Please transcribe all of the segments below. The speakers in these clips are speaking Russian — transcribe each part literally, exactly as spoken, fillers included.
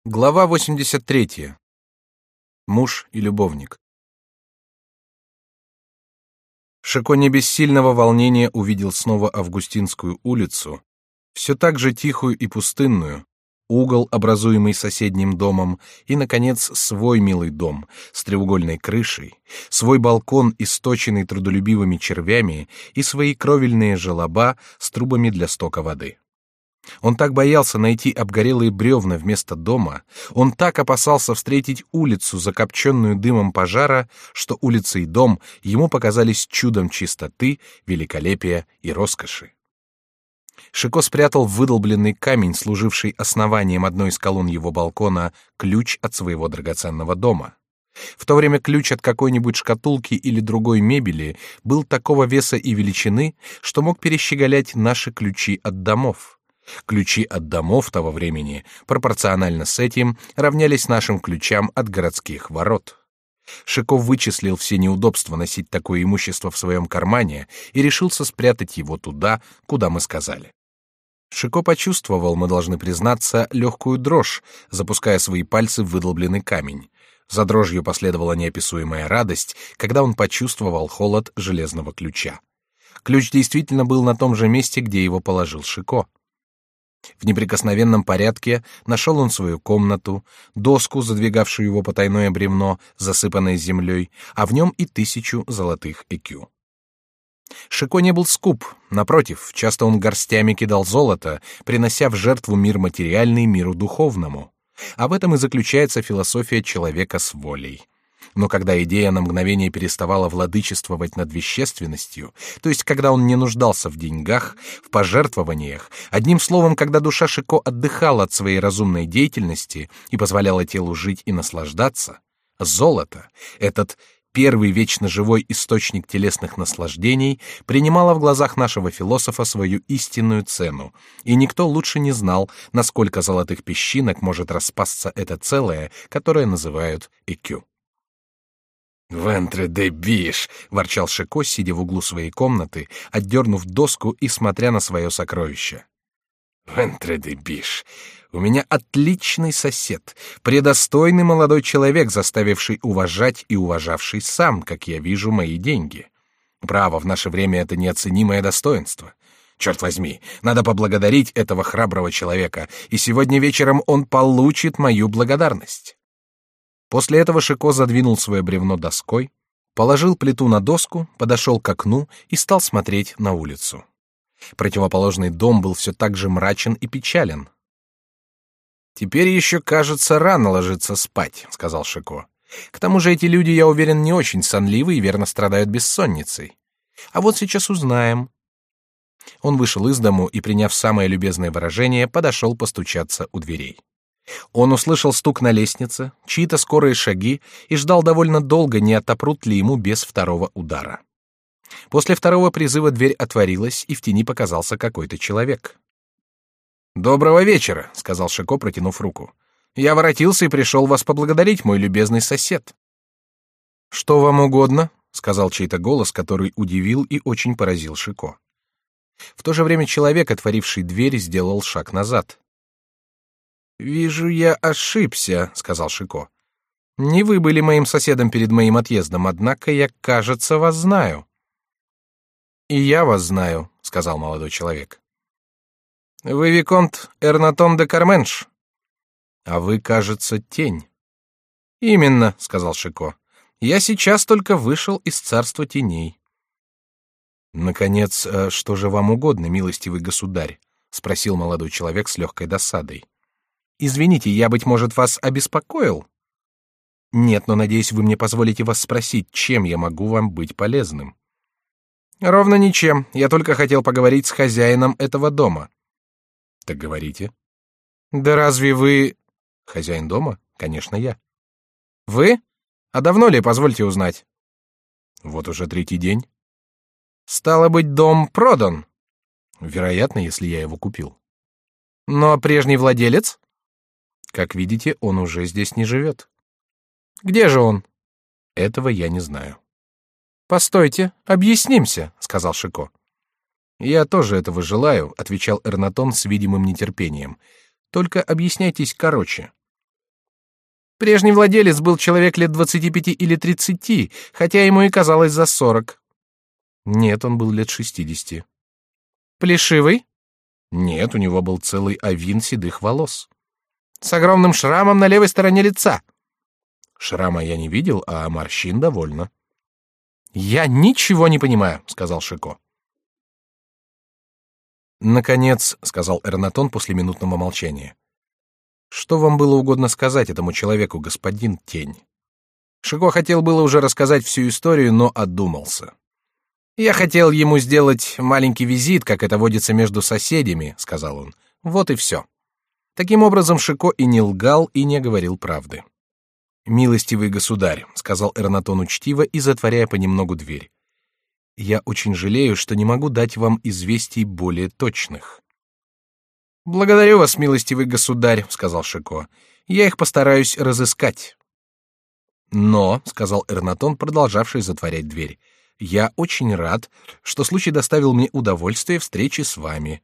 Глава восемьдесят третья. Муж и любовник. Шико не без сильного волнения увидел снова Августинскую улицу, все так же тихую и пустынную, угол, образуемый соседним домом, и, наконец, свой милый дом с треугольной крышей, свой балкон, источенный трудолюбивыми червями, и свои кровельные желоба с трубами для стока воды. Он так боялся найти обгорелые бревна вместо дома, он так опасался встретить улицу, закопченную дымом пожара, что улица и дом ему показались чудом чистоты, великолепия и роскоши. Шико спрятал в выдолбленный камень, служивший основанием одной из колонн его балкона, ключ от своего драгоценного дома. В то время ключ от какой-нибудь шкатулки или другой мебели был такого веса и величины, что мог перещеголять наши ключи от домов. Ключи от домов того времени, пропорционально с этим, равнялись нашим ключам от городских ворот. Шико вычислил все неудобства носить такое имущество в своем кармане и решился спрятать его туда, куда мы сказали. Шико почувствовал, мы должны признаться, легкую дрожь, запуская свои пальцы в выдолбленный камень. За дрожью последовала неописуемая радость, когда он почувствовал холод железного ключа. Ключ действительно был на том же месте, где его положил Шико. В неприкосновенном порядке нашел он свою комнату, доску, задвигавшую его потайное бревно, засыпанное землей, а в нем и тысячу золотых экю. Шико не был скуп, напротив, часто он горстями кидал золото, принося в жертву мир материальный миру духовному. А в этом и заключается философия человека с волей. Но когда идея на мгновение переставала владычествовать над вещественностью, то есть когда он не нуждался в деньгах, в пожертвованиях, одним словом, когда душа Шико отдыхала от своей разумной деятельности и позволяла телу жить и наслаждаться, золото, этот первый вечно живой источник телесных наслаждений, принимало в глазах нашего философа свою истинную цену, и никто лучше не знал, насколько золотых песчинок может распасться это целое, которое называют экю. «Вентре де биш!» — ворчал Шико, сидя в углу своей комнаты, отдернув доску и смотря на свое сокровище. «Вентре де биш! У меня отличный сосед, предостойный молодой человек, заставивший уважать и уважавший сам, как я вижу, мои деньги. Право, в наше время это неоценимое достоинство. Черт возьми, надо поблагодарить этого храброго человека, и сегодня вечером он получит мою благодарность». После этого Шико задвинул свое бревно доской, положил плиту на доску, подошел к окну и стал смотреть на улицу. Противоположный дом был все так же мрачен и печален. «Теперь еще, кажется, рано ложиться спать», — сказал Шико. «К тому же эти люди, я уверен, не очень сонливы и верно страдают бессонницей. А вот сейчас узнаем». Он вышел из дому и, приняв самое любезное выражение, подошел постучаться у дверей. Он услышал стук на лестнице, чьи-то скорые шаги и ждал довольно долго, не отопрут ли ему без второго удара. После второго призыва дверь отворилась, и в тени показался какой-то человек. «Доброго вечера», — сказал Шико, протянув руку. «Я воротился и пришел вас поблагодарить, мой любезный сосед». «Что вам угодно?» — сказал чей-то голос, который удивил и очень поразил Шико. В то же время человек, отворивший дверь, сделал шаг назад. «Вижу, я ошибся», — сказал Шико. «Не вы были моим соседом перед моим отъездом, однако я, кажется, вас знаю». «И я вас знаю», — сказал молодой человек. «Вы виконт Эрнатон де Карменш». «А вы, кажется, тень». «Именно», — сказал Шико. «Я сейчас только вышел из царства теней». «Наконец, что же вам угодно, милостивый государь?» — спросил молодой человек с легкой досадой. «Извините, я, быть может, вас обеспокоил?» «Нет, но, надеюсь, вы мне позволите вас спросить, чем я могу вам быть полезным?» «Ровно ничем. Я только хотел поговорить с хозяином этого дома». «Так говорите». «Да разве вы...» «Хозяин дома? Конечно, я». «Вы? А давно ли, позвольте узнать?» «Вот уже третий день». «Стало быть, дом продан?» «Вероятно, если я его купил». «Но прежний владелец?» «Как видите, он уже здесь не живет». «Где же он?» «Этого я не знаю». «Постойте, объяснимся», — сказал Шико. «Я тоже этого желаю», — отвечал Эрнатон с видимым нетерпением. «Только объясняйтесь короче». Прежний владелец был человек лет двадцати пяти или тридцати, хотя ему и казалось за сорок. Нет, он был лет шестидесяти. Плешивый? Нет, у него был целый авин седых волос. С огромным шрамом на левой стороне лица. Шрама я не видел, а морщин довольно. Я ничего не понимаю, сказал Шико. Наконец, сказал Эрнатон после минутного молчания. Что вам было угодно сказать этому человеку, господин Тень? Шико хотел было уже рассказать всю историю, но одумался. Я хотел ему сделать маленький визит, как это водится между соседями, сказал он. Вот и все. Таким образом, Шико и не лгал, и не говорил правды. Милостивый государь, сказал Эрнатон учтиво и затворяя понемногу дверь. Я очень жалею, что не могу дать вам известий более точных. Благодарю вас, милостивый государь, сказал Шико. Я их постараюсь разыскать. Но, сказал Эрнатон, продолжавший затворять дверь, я очень рад, что случай доставил мне удовольствие встречи с вами.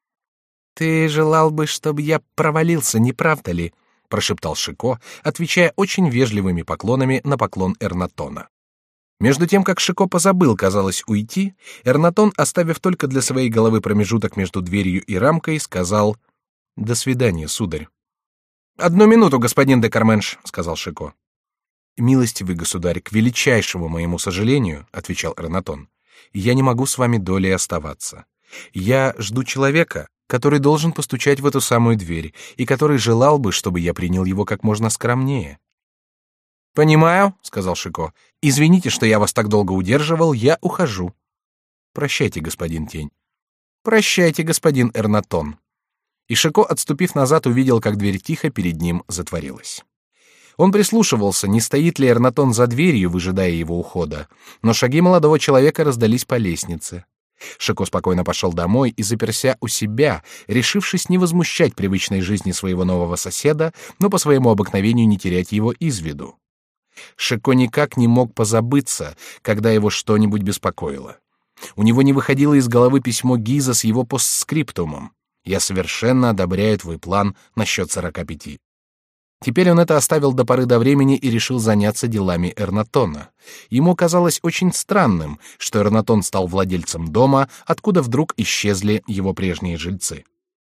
Ты желал бы, чтобы я провалился, не правда ли? Прошептал Шико, отвечая очень вежливыми поклонами на поклон Эрнатона. Между тем, как Шико позабыл, казалось, уйти, Эрнатон, оставив только для своей головы промежуток между дверью и рамкой, сказал: «До свидания, сударь». «Одну минуту, господин де Карменш», — сказал Шико. «Милостивый государь, к величайшему моему сожалению, — отвечал Эрнатон, — я не могу с вами долей оставаться. Я жду человека, который должен постучать в эту самую дверь и который желал бы, чтобы я принял его как можно скромнее». «Понимаю», — сказал Шико. «Извините, что я вас так долго удерживал, я ухожу». «Прощайте, господин Тень». «Прощайте, господин Эрнатон». И Шико, отступив назад, увидел, как дверь тихо перед ним затворилась. Он прислушивался, не стоит ли Эрнатон за дверью, выжидая его ухода, но шаги молодого человека раздались по лестнице. Шико спокойно пошел домой и заперся у себя, решившись не возмущать привычной жизни своего нового соседа, но по своему обыкновению не терять его из виду. Шико никак не мог позабыться, когда его что-нибудь беспокоило. У него не выходило из головы письмо Гиза с его постскриптумом: «Я совершенно одобряю твой план насчет сорока пяти». Теперь он это оставил до поры до времени и решил заняться делами Эрнатона. Ему казалось очень странным, что Эрнатон стал владельцем дома, откуда вдруг исчезли его прежние жильцы.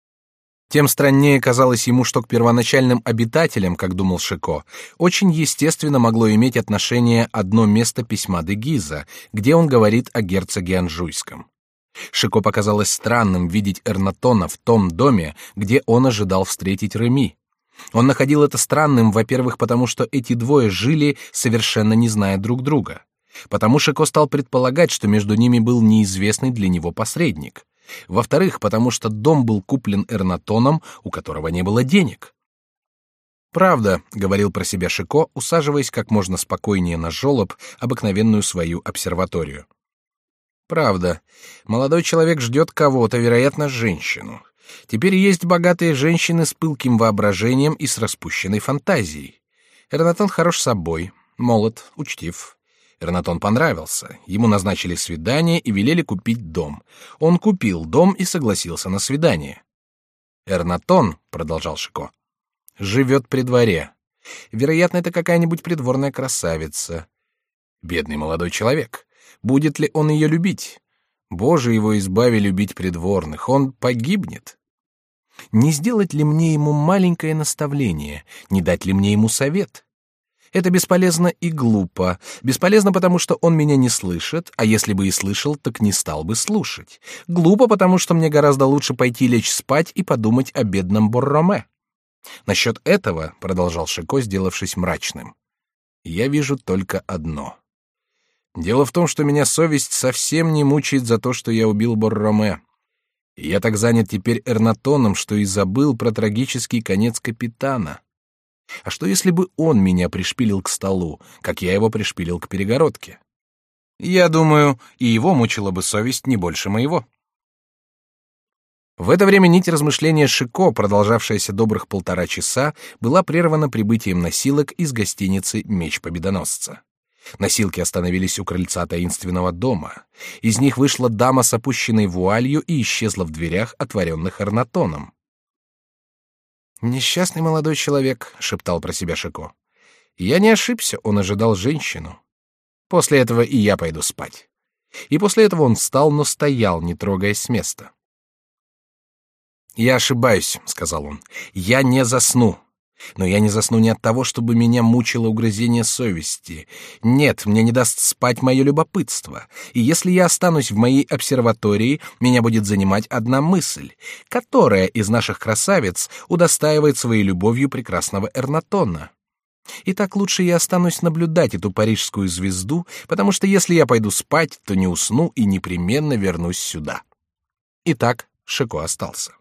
Тем страннее казалось ему, что к первоначальным обитателям, как думал Шико, очень естественно могло иметь отношение одно место письма де Гиза, где он говорит о герцоге Анжуйском. Шико показалось странным видеть Эрнатона в том доме, где он ожидал встретить Реми. Он находил это странным, во-первых, потому что эти двое жили, совершенно не зная друг друга. Потому Шико стал предполагать, что между ними был неизвестный для него посредник. Во-вторых, потому что дом был куплен Эрнатоном, у которого не было денег. «Правда», — говорил про себя Шико, усаживаясь как можно спокойнее на жолоб, обыкновенную свою обсерваторию. «Правда, молодой человек ждет кого-то, вероятно, женщину. Теперь есть богатые женщины с пылким воображением и с распущенной фантазией. Эрнатон хорош собой, молод, учтив. Эрнатон понравился. Ему назначили свидание и велели купить дом. Он купил дом и согласился на свидание. Эрнатон, продолжал Шико, живет при дворе. Вероятно, это какая-нибудь придворная красавица. Бедный молодой человек. Будет ли он ее любить? Боже его избави любить придворных. Он погибнет. Не сделать ли мне ему маленькое наставление? Не дать ли мне ему совет? Это бесполезно и глупо. Бесполезно, потому что он меня не слышит, а если бы и слышал, так не стал бы слушать. Глупо, потому что мне гораздо лучше пойти лечь спать и подумать о бедном Борроме. Насчет этого, продолжал Шико, сделавшись мрачным, я вижу только одно. Дело в том, что меня совесть совсем не мучает за то, что я убил Борроме. И я так занят теперь Эрнатоном, что и забыл про трагический конец капитана. А что, если бы он меня пришпилил к столу, как я его пришпилил к перегородке? Я думаю, и его мучила бы совесть не больше моего. В это время нить размышления Шико, продолжавшаяся добрых полтора часа, была прервана прибытием носилок из гостиницы «Меч Победоносца». Носилки остановились у крыльца таинственного дома. Из них вышла дама с опущенной вуалью и исчезла в дверях, отворенных Эрнатоном. «Несчастный молодой человек», — шептал про себя Шико. Я не ошибся, он ожидал женщину. После этого и я пойду спать. И после этого он встал, но стоял, не трогаясь с места. «Я ошибаюсь», — сказал он. «Я не засну. Но я не засну не от того, чтобы меня мучило угрызение совести. Нет, мне не даст спать мое любопытство. И если я останусь в моей обсерватории, меня будет занимать одна мысль. Которая из наших красавиц удостаивает своей любовью прекрасного Эрнатона? И так лучше я останусь наблюдать эту парижскую звезду, потому что если я пойду спать, то не усну и непременно вернусь сюда». Итак, Шико остался.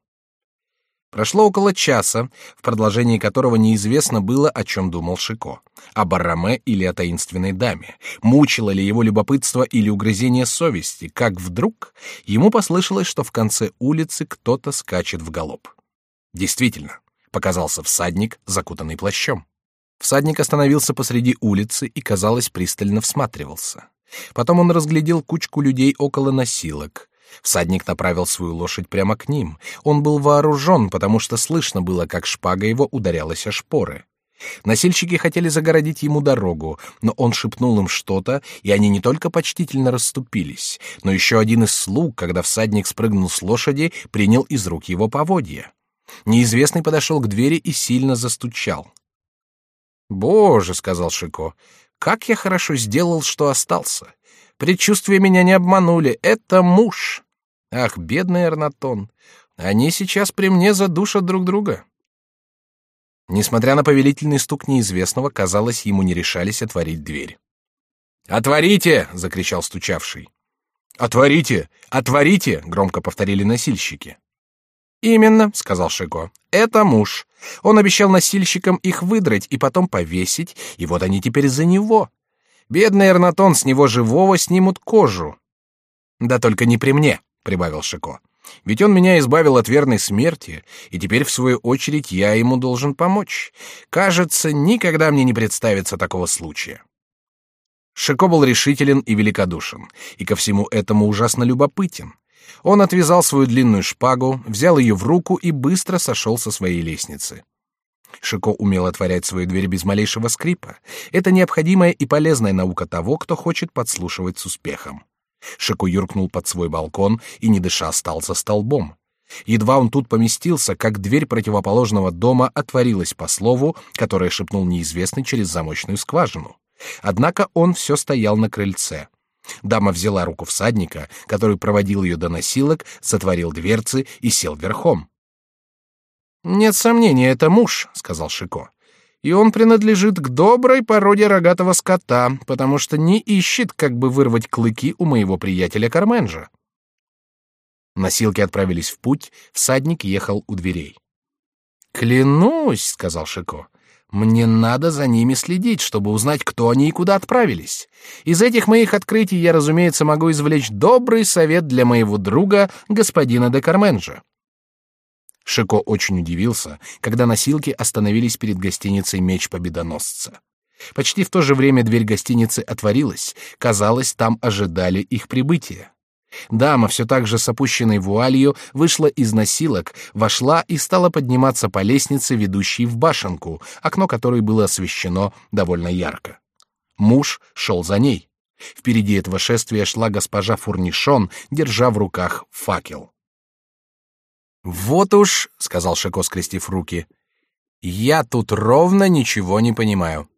Прошло около часа, в продолжении которого неизвестно было, о чем думал Шико: о Барраме или о таинственной даме, мучило ли его любопытство или угрызение совести, как вдруг ему послышалось, что в конце улицы кто-то скачет вгалоп. Действительно, показался всадник, закутанный плащом. Всадник остановился посреди улицы и, казалось, пристально всматривался. Потом он разглядел кучку людей около носилок. Всадник направил свою лошадь прямо к ним. Он был вооружен, потому что слышно было, как шпага его ударялась о шпоры. Носильщики хотели загородить ему дорогу, но он шепнул им что-то, и они не только почтительно расступились, но еще один из слуг, когда всадник спрыгнул с лошади, принял из рук его поводья. Неизвестный подошел к двери и сильно застучал. «Боже», — сказал Шико, — «как я хорошо сделал, что остался. Предчувствия меня не обманули. Это муж. Ах, бедный Эрнатон. Они сейчас при мне задушат друг друга». Несмотря на повелительный стук неизвестного, казалось, ему не решались отворить дверь. «Отворите!» — закричал стучавший. «Отворите! Отворите!» — громко повторили носильщики. «Именно», — сказал Шико, — «это муж. Он обещал носильщикам их выдрать и потом повесить, и вот они теперь за него. Бедный Эрнатон, с него живого снимут кожу». «Да только не при мне», — прибавил Шико. «Ведь он меня избавил от верной смерти, и теперь, в свою очередь, я ему должен помочь. Кажется, никогда мне не представится такого случая». Шико был решителен и великодушен, и ко всему этому ужасно любопытен. Он отвязал свою длинную шпагу, взял ее в руку и быстро сошел со своей лестницы. Шико умел отворять свою дверь без малейшего скрипа. Это необходимая и полезная наука того, кто хочет подслушивать с успехом. Шико юркнул под свой балкон и, не дыша, стал за столбом. Едва он тут поместился, как дверь противоположного дома отворилась по слову, которое шепнул неизвестный через замочную скважину. Однако он все стоял на крыльце. Дама взяла руку всадника, который проводил ее до носилок, затворил дверцы и сел верхом. «Нет сомнения, это муж», — сказал Шико. «И он принадлежит к доброй породе рогатого скота, потому что не ищет, как бы вырвать клыки у моего приятеля Карменджа». Носилки отправились в путь, всадник ехал у дверей. «Клянусь», — сказал Шико, — «мне надо за ними следить, чтобы узнать, кто они и куда отправились. Из этих моих открытий я, разумеется, могу извлечь добрый совет для моего друга, господина де Карменджа». Шико очень удивился, когда носилки остановились перед гостиницей «Меч Победоносца». Почти в то же время дверь гостиницы отворилась, казалось, там ожидали их прибытия. Дама, все так же с опущенной вуалью, вышла из носилок, вошла и стала подниматься по лестнице, ведущей в башенку, окно которой было освещено довольно ярко. Муж шел за ней. Впереди этого шествия шла госпожа Фурнишон, держа в руках факел. «Вот уж», — сказал Шико, скрестив руки, — «я тут ровно ничего не понимаю.